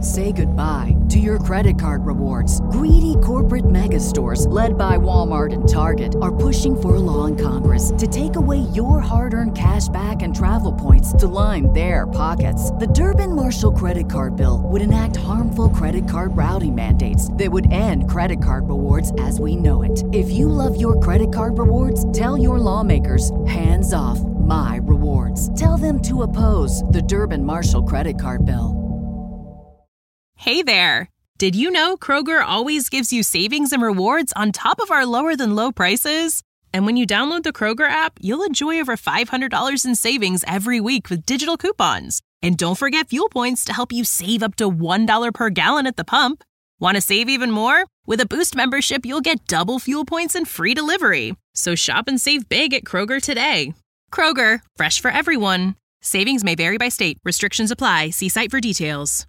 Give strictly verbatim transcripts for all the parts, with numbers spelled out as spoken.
Say goodbye to your credit card rewards. Greedy corporate mega stores, led by Walmart and Target, are pushing for a law in Congress to take away your hard-earned cash back and travel points to line their pockets. The Durbin-Marshall credit card bill would enact harmful credit card routing mandates that would end credit card rewards as we know it. If you love your credit card rewards, tell your lawmakers, hands off my rewards. Tell them to oppose the Durbin-Marshall credit card bill. Hey there! Did you know Kroger always gives you savings and rewards on top of our lower than low prices? And when you download the Kroger app, you'll enjoy over five hundred dollars in savings every week with digital coupons. And don't forget fuel points to help you save up to one dollar per gallon at the pump. Want to save even more? With a Boost membership, you'll get double fuel points and free delivery. So shop and save big at Kroger today. Kroger, fresh for everyone. Savings may vary by state. Restrictions apply. See site for details.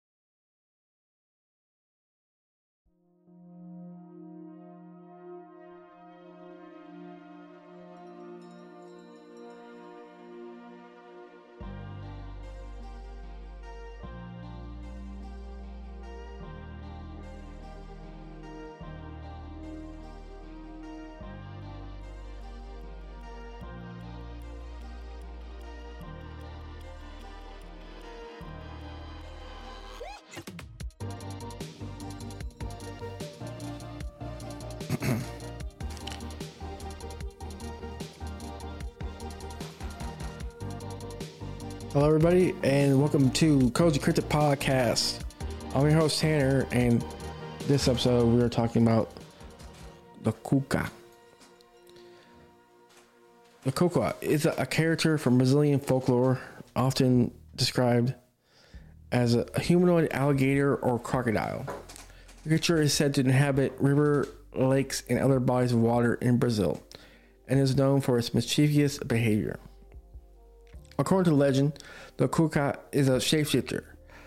Hello, everybody, and welcome to Cozy Cryptid Podcast. I'm your host, Tanner, and this episode we are talking about the Cuca. The Cuca is a, a character from Brazilian folklore, often described as a, a humanoid alligator or crocodile. The creature is said to inhabit river, lakes, and other bodies of water in Brazil, and is known for its mischievous behavior. According to legend, the Cuca is a shapeshifter.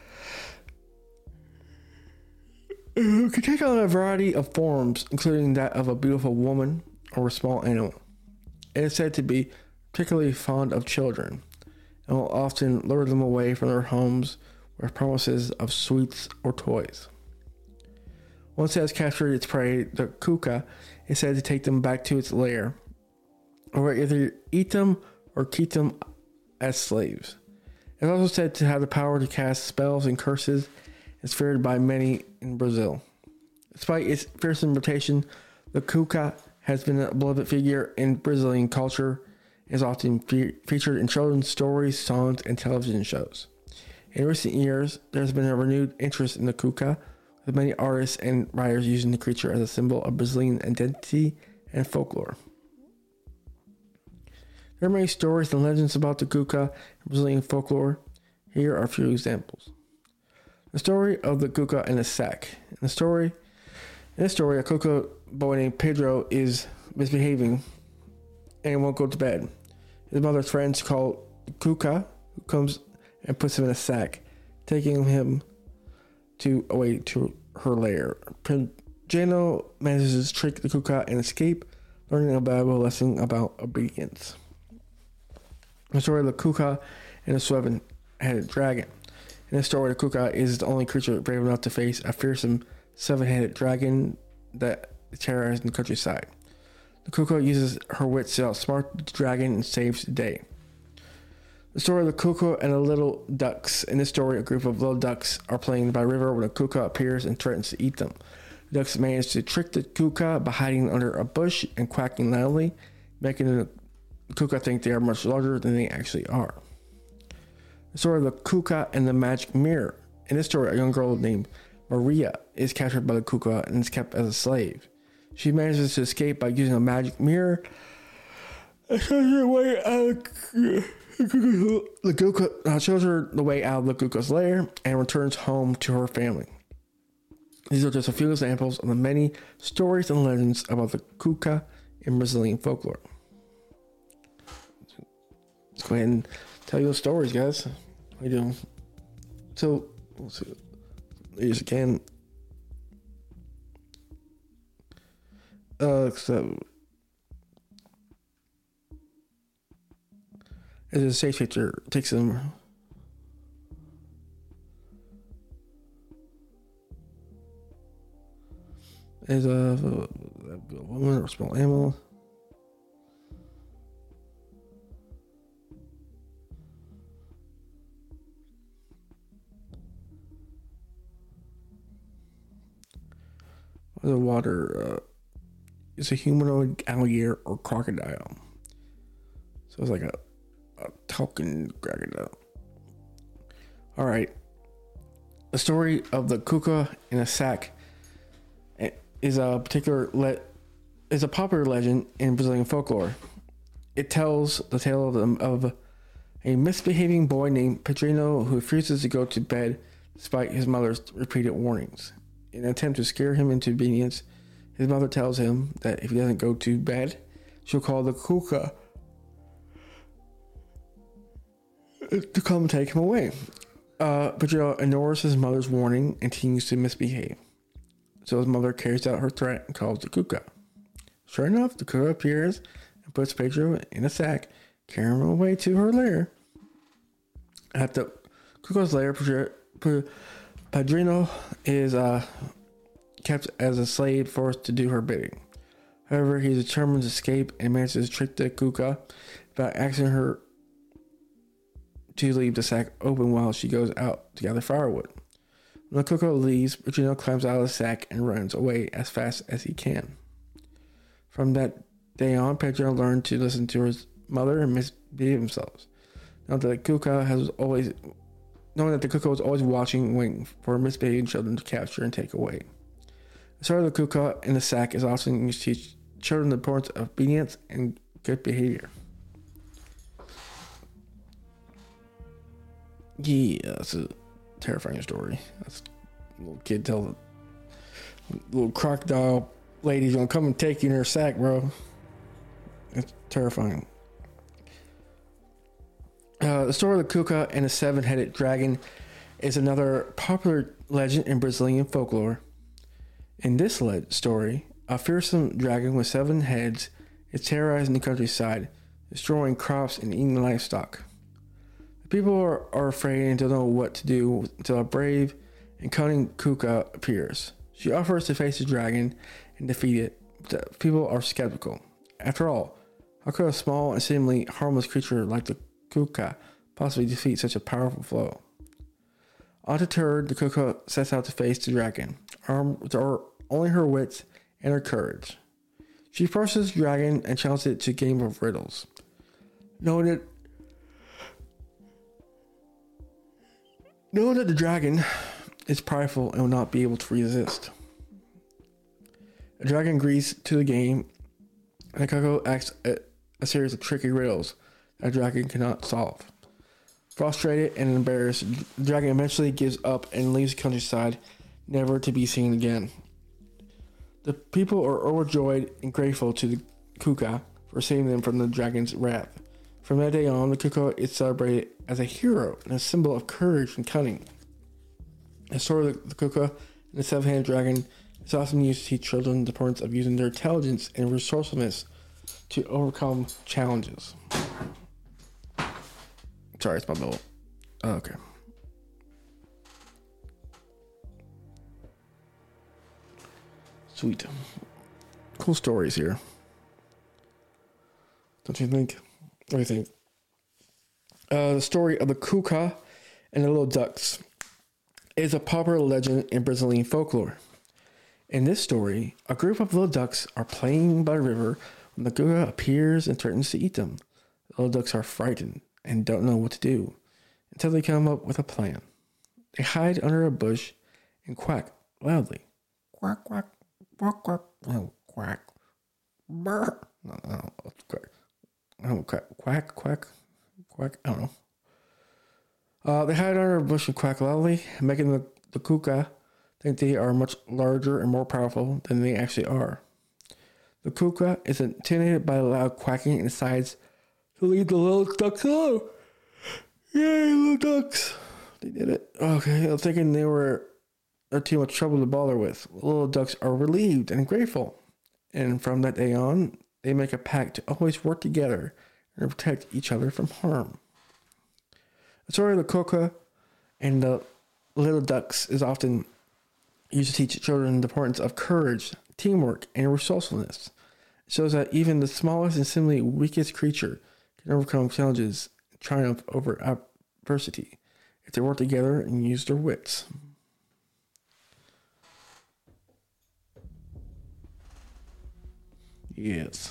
It can take on a variety of forms, including that of a beautiful woman or a small animal. It is said to be particularly fond of children and will often lure them away from their homes with promises of sweets or toys. Once it has captured its prey, the Cuca is said to take them back to its lair, or either eat them or keep them as slaves. It's also said to have the power to cast spells and curses. It's feared by many in Brazil. Despite its fearsome reputation, the Cuca has been a beloved figure in Brazilian culture and is often fe- featured in children's stories, songs, and television shows. In recent years, there's been a renewed interest in the Cuca, with many artists and writers using the creature as a symbol of Brazilian identity and folklore. There are many stories and legends about the Cuca in Brazilian folklore. Here are a few examples. The story of the Cuca in a sack. In the story, in this story, a Cuca boy named Pedro is misbehaving and won't go to bed. His mother's friends call Cuca, who comes and puts him in a sack, taking him to away to her lair. Pedro manages to trick the Cuca and escape, learning a valuable lesson about obedience. The story of the Cuca and the seven-headed dragon. In this story, the Cuca is the only creature brave enough to face a fearsome seven-headed dragon that terrorizes the countryside. The Cuca uses her wits to outsmart the dragon and saves the day. The story of the Cuca and the little ducks. In this story, a group of little ducks are playing by a river when the Cuca appears and threatens to eat them. The ducks manage to trick the Cuca by hiding under a bush and quacking loudly, making the Cuca think they are much larger than they actually are. The story of the Cuca and the magic mirror. In this story, a young girl named Maria is captured by the Cuca and is kept as a slave. She manages to escape by using a magic mirror and shows her way out of the Cuca, uh, shows her the way out of the Cuca's lair and returns home to her family. These are just a few examples of the many stories and legends about the Cuca in Brazilian folklore. Let's go ahead and tell you the stories, guys. How you doing? So, let's see. Here's again. Uh, so, as a safe picture takes them. is a, a woman or small animal. The water uh, is a humanoid alligator or crocodile. So it's like a, a talking crocodile. All right. The story of the kuka in a sack is a particular le- is a popular legend in Brazilian folklore. It tells the tale of, the, of a misbehaving boy named Pedrino who refuses to go to bed despite his mother's repeated warnings. In an attempt to scare him into obedience, his mother tells him that if he doesn't go to bed, she'll call the kuka to come take him away. Uh, Pedrino ignores his mother's warning and continues to misbehave. So his mother carries out her threat and calls the kuka. Sure enough, the kuka appears and puts Pedro in a sack, carrying him away to her lair. At the kuka's lair, Pedrino is uh, kept as a slave, forced to do her bidding. However, he is determined to escape and manages to trick the kuka by asking her to leave the sack open while she goes out to gather firewood. When the kuka leaves, Pedrino climbs out of the sack and runs away as fast as he can. From that day on, Pedro learned to listen to his mother and misbehave himself. Now that the kuka has always Knowing that the kuka was always watching, waiting for misbehaving children to capture and take away. The story of the kuka in the sack is often used to teach children the importance of obedience and good behavior. Yeah, that's a terrifying story. That's a little kid tell the little crocodile lady's gonna come and take you in her sack, bro. It's terrifying. Uh, the story of the kuka and the seven-headed dragon is another popular legend in Brazilian folklore. In this le- story, a fearsome dragon with seven heads is terrorizing the countryside, destroying crops and eating livestock. The people are, are afraid and don't know what to do until a brave and cunning kuka appears. She offers to face the dragon and defeat it, but the people are skeptical. After all, how could a small and seemingly harmless creature like the kuka possibly defeat such a powerful foe? Undeterred, the kuka sets out to face the dragon, armed with her, only her wits and her courage. She approaches the dragon and challenges it to a game of riddles. Knowing that, knowing that the dragon is prideful and will not be able to resist. The dragon agrees to the game, and the kuka asks a, a series of tricky riddles that the dragon cannot solve. Frustrated and embarrassed, the dragon eventually gives up and leaves the countryside, never to be seen again. The people are overjoyed and grateful to the kuka for saving them from the dragon's wrath. From that day on, the kuka is celebrated as a hero and a symbol of courage and cunning. The story of the kuka and the seven-headed dragon is often used to teach children the importance of using their intelligence and resourcefulness to overcome challenges. Sorry, it's my bill. Oh, okay. Sweet. Cool stories here. Don't you think? What do you think? Uh, the story of the kuka and the little ducks is a popular legend in Brazilian folklore. In this story, a group of little ducks are playing by the river when the kuka appears and threatens to eat them. The little ducks are frightened and don't know what to do until they come up with a plan. They hide under a bush and quack loudly. Quack, quack, quack, quack, oh, quack. Brr. No, no, quack. Oh, quack, quack, quack, quack. I don't know. Uh, they hide under a bush and quack loudly, making the, the kuka think they are much larger and more powerful than they actually are. The kuka is intimidated by the loud quacking and decides to leave the little ducks alone. Yay, little ducks. They did it. Okay, I was thinking they were are too much trouble to bother with. The little ducks are relieved and grateful. And from that day on, they make a pact to always work together and protect each other from harm. The story of the kuka and the little ducks is often used to teach children the importance of courage, teamwork, and resourcefulness. It shows that even the smallest and seemingly weakest creature can overcome challenges and triumph over adversity if they work together and use their wits. Yes.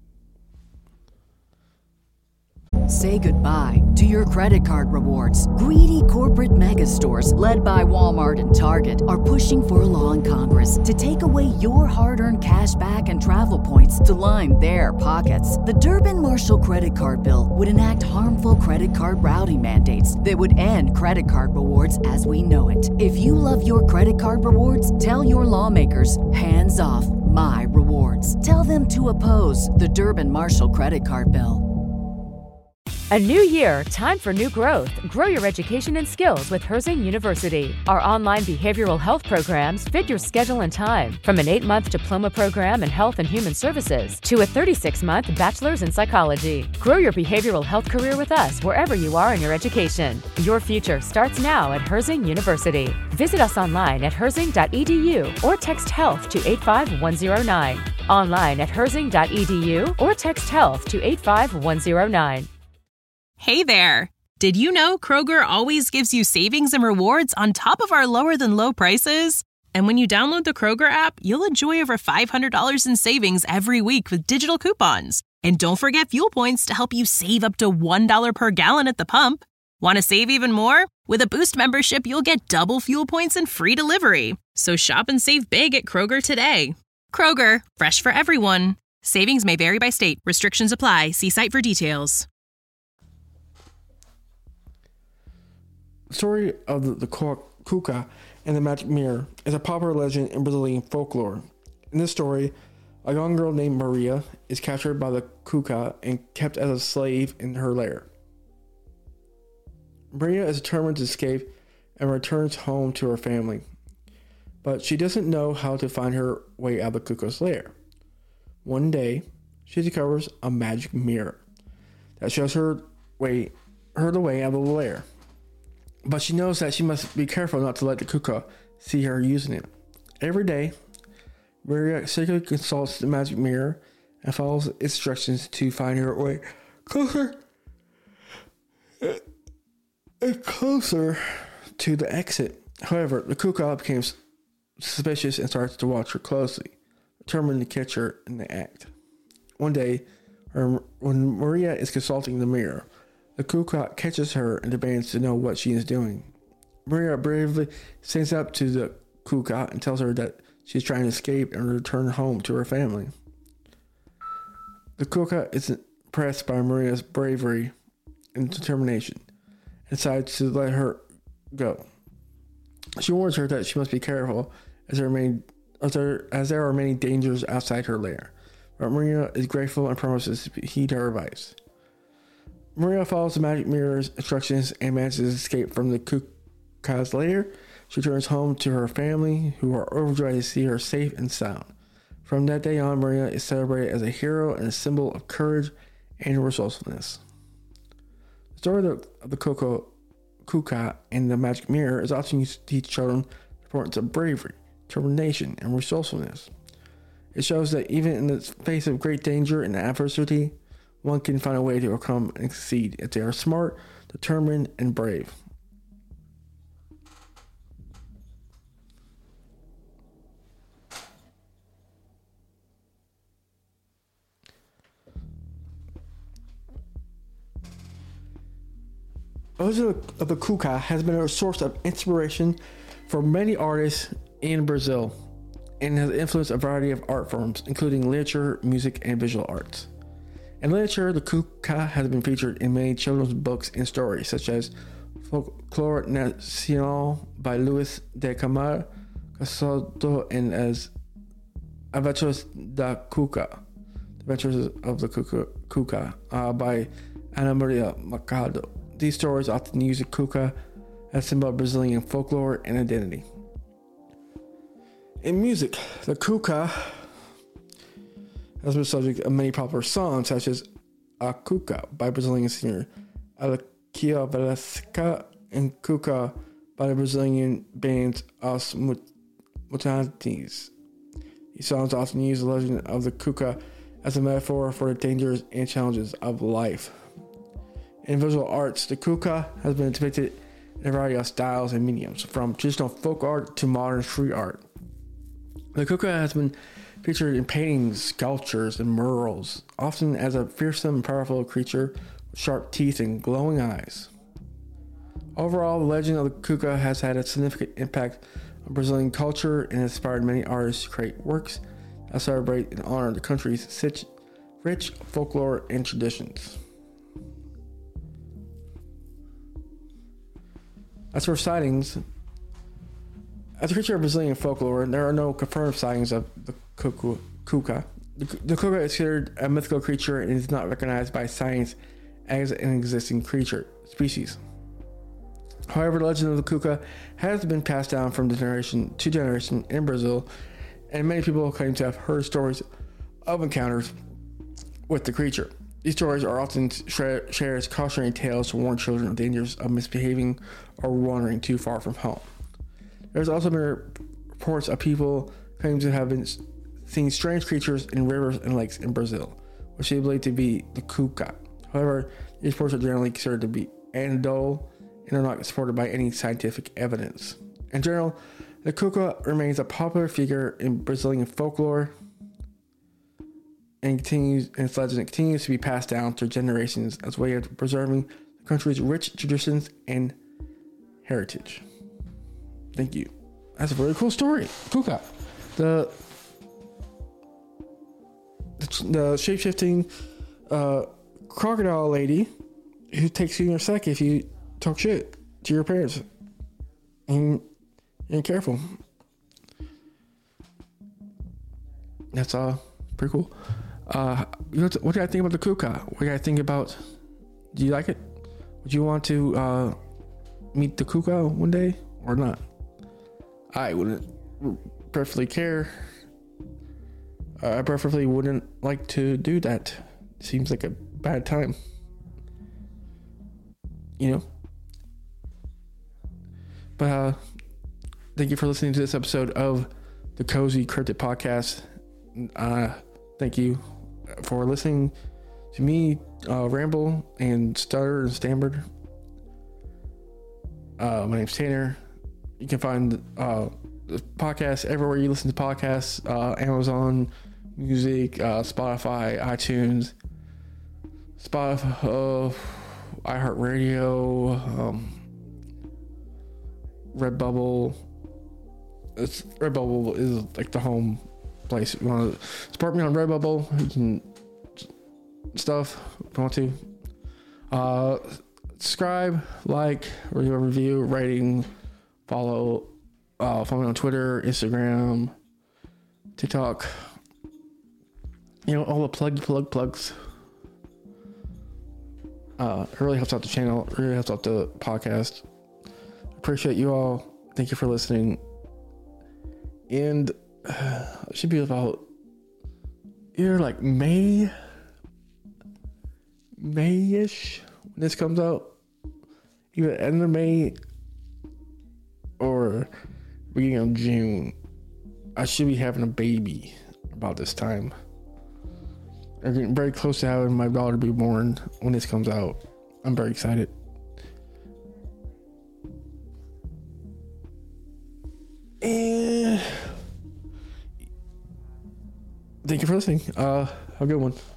Say goodbye to your credit card rewards. Greedy corporate mega stores, led by Walmart and Target, are pushing for a law in Congress to take away your hard-earned cash back and travel points to line their pockets. The Durbin-Marshall credit card bill would enact harmful credit card routing mandates that would end credit card rewards as we know it. If you love your credit card rewards, tell your lawmakers, hands off my rewards. Tell them to oppose the Durbin-Marshall credit card bill. A new year, time for new growth. Grow your education and skills with Herzing University. Our online behavioral health programs fit your schedule and time. From an eight-month diploma program in health and human services to a thirty-six month bachelor's in psychology. Grow your behavioral health career with us wherever you are in your education. Your future starts now at Herzing University. Visit us online at herzing dot e d u or text health to eight five one zero nine. Online at herzing dot e d u or text health to eight five one zero nine. Hey there! Did you know Kroger always gives you savings and rewards on top of our lower-than-low prices? And when you download the Kroger app, you'll enjoy over five hundred dollars in savings every week with digital coupons. And don't forget fuel points to help you save up to one dollar per gallon at the pump. Want to save even more? With a Boost membership, you'll get double fuel points and free delivery. So shop and save big at Kroger today. Kroger, fresh for everyone. Savings may vary by state. Restrictions apply. See site for details. The story of the, the Cuca and the Magic Mirror is a popular legend in Brazilian folklore. In this story, a young girl named Maria is captured by the Cuca and kept as a slave in her lair. Maria is determined to escape and returns home to her family, but she doesn't know how to find her way out of the Cuca's lair. One day, she discovers a magic mirror that shows her way, her the way out of the lair. But she knows that she must be careful not to let the Cuca see her using it. Every day, Maria secretly consults the magic mirror and follows its instructions to find her way closer and closer to the exit. However, the Cuca becomes suspicious and starts to watch her closely, determined to catch her in the act. One day, her, when Maria is consulting the mirror, the Cuca catches her and demands to know what she is doing. Maria bravely stands up to the Cuca and tells her that she is trying to escape and return home to her family. The Cuca is impressed by Maria's bravery and determination and decides to let her go. She warns her that she must be careful as there, many, as there, as there are many dangers outside her lair. But Maria is grateful and promises to heed her advice. Maria follows the magic mirror's instructions and manages to escape from the Cuca's lair. She returns home to her family, who are overjoyed to see her safe and sound. From that day on, Maria is celebrated as a hero and a symbol of courage and resourcefulness. The story of the Coco, Cuca and the magic mirror is often used to teach children the importance of bravery, determination, and resourcefulness. It shows that even in the face of great danger and adversity, one can find a way to overcome and succeed if they are smart, determined, and brave. The legend of the Cuca has been a source of inspiration for many artists in Brazil and has influenced a variety of art forms, including literature, music, and visual arts. In literature, the Cuca has been featured in many children's books and stories, such as Folklore Nacional by Luis de Camar Casado and as Aventuras da Cuca, Adventures of the Cuca, Cuca uh, by Ana Maria Machado. These stories often use the Cuca as a symbol of Brazilian folklore and identity. In music, the Cuca has been the subject of many popular songs, such as A Cuca by Brazilian singer Alekia Velasquez and Cuca by the Brazilian band Os Mutantes. These songs often use the legend of the Kuka as a metaphor for the dangers and challenges of life. In visual arts, the Kuka has been depicted in a variety of styles and mediums, from traditional folk art to modern street art. The Kuka has been featured in paintings, sculptures, and murals, often as a fearsome and powerful creature with sharp teeth and glowing eyes. Overall, the legend of the Kuka has had a significant impact on Brazilian culture and inspired many artists to create works that celebrate and honor the country's rich folklore and traditions. As for sightings, as a creature of Brazilian folklore, there are no confirmed sightings of the Kuka. The, the Kuka is considered a mythical creature and is not recognized by science as an existing creature species. However, the legend of the Kuka has been passed down from generation to generation in Brazil, and many people claim to have heard stories of encounters with the creature. These stories are often shared as cautionary tales to warn children of dangers of misbehaving or wandering too far from home. There's also been reports of people claiming to have been seeing strange creatures in rivers and lakes in Brazil, which they believe to be the Kuka. However, these reports are generally considered to be anecdotal and are not supported by any scientific evidence. In general, the Kuka remains a popular figure in Brazilian folklore, and continues, and its legend continues to be passed down through generations as a way of preserving the country's rich traditions and heritage. Thank you. That's a very cool story. Kuka. The the, the shape-shifting uh, crocodile lady who takes you in your sack if you talk shit to your parents. And you're careful. That's uh pretty cool. Uh, what do you think about the Kuka? What do you think about? Do you like it? Would you want to uh, meet the Kuka one day or not? I wouldn't preferably care. Uh, I preferably wouldn't like to do that. Seems like a bad time. You know? But uh, thank you for listening to this episode of the Cozy Cryptid Podcast. Uh, thank you for listening to me uh, ramble and stutter and stammer. Uh, my name's Tanner. You can find uh, the podcast everywhere you listen to podcasts: uh, Amazon Music, uh, Spotify, iTunes, Spotify, uh, iHeartRadio, um, Redbubble. It's Redbubble is like the home place. If you want to support me on Redbubble, you can stuff if you want to. Uh, subscribe, like, review, rating, follow, uh, follow me on Twitter, Instagram, TikTok. You know, all the plug, plug, plugs. Uh, it really helps out the channel. It really helps out the podcast. Appreciate you all. Thank you for listening. And uh, it should be about either like May, May-ish when this comes out. Either end of May or beginning of June. I should be having a baby about this time. I'm getting very close to having my daughter be born when this comes out. I'm very excited. And thank you for listening. Uh, have a good one.